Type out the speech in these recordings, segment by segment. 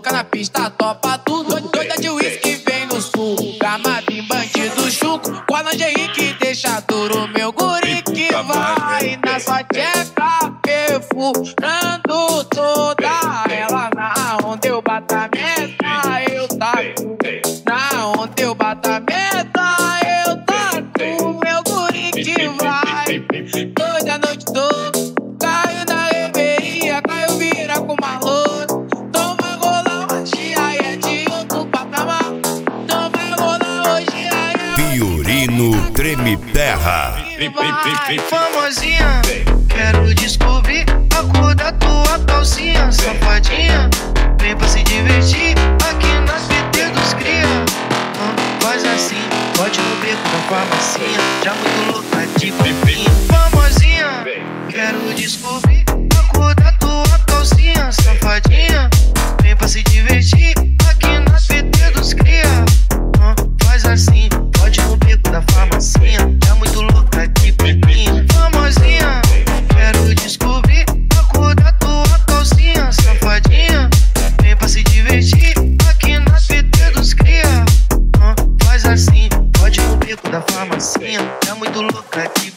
louca na pista, topa tudo. Doida de uísque, vem no sul. Gamabim, bandido chuco. Com a lingerie que deixa duro. Meu guri que vai na sua tcheca, perfurando toda ela. Na onda eu bato a meta, eu taco. Na onda eu bato a meta, eu taco. Meu guri que vai toda a noite toda. Caiu na reveria, caiu vira com maluco. Toma rola hoje, aí é de outro patamar. Toma rola hoje, aí é Fiorino Treme Terra. Famosinha, quero descobrir a cor da tua calcinha. Safadinha, vem pra se divertir aqui nas PT dos cria. Faz assim, pode no beco da farmacinha. Já muito louca de pepinho. Famosinha, quero descobrir a cor da tua calcinha. Safadinha, vem pra se divertir aqui nas PT dos cria. Faz assim, pode no beco da farmacinha. Já muito louca de pepinho. Famosinha, quero descobrir a cor da tua calcinha. Safadinha, vem pra se divertir aqui na PT dos cria. Faz assim, pode no beco da farmacinha. Já muito louca de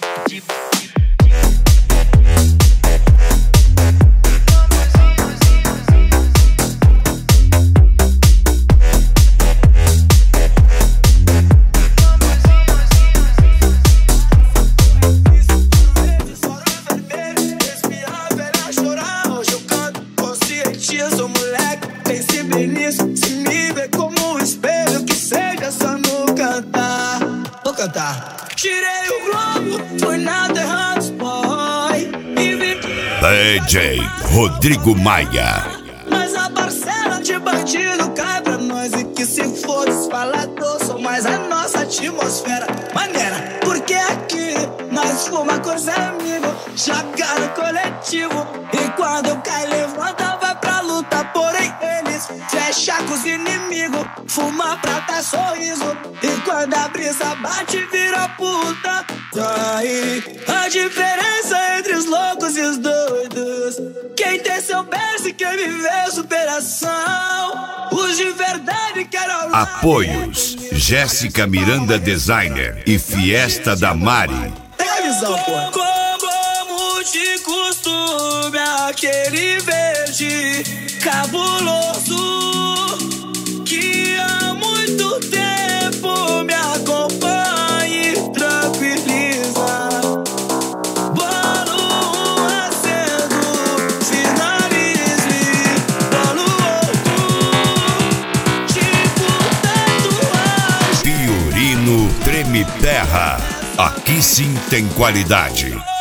Tirei o globo, fui na terra dos boy e vi DJ Rodrigo Maia. mas a parcela de bandido cai pra nós. E que se for desfalador, sou mais a nossa atmosfera maneira, porque aqui nós fuma coisa amigo, joga no coletivo. E quando eu caio, levanta, vai pra luta. Porém eles fecham com os inimigos, fuma pra dar sorriso. E quando a brisa bate, vira puta. Daí a diferença entre os loucos e os doidos, quem tem seu berço e quem viveu superação. Os de verdade querem ao lado. Apoios: Jéssica Miranda Designer e Fiesta da Mari. Pega a visão, pô. Como de costume, aquele verde cabuloso que há muito tempo me acompanha e tranquiliza. Bolo acendo, finalize, bolo outro, tipo tatuagem. Fiorino Treme Terra. Aqui sim tem qualidade.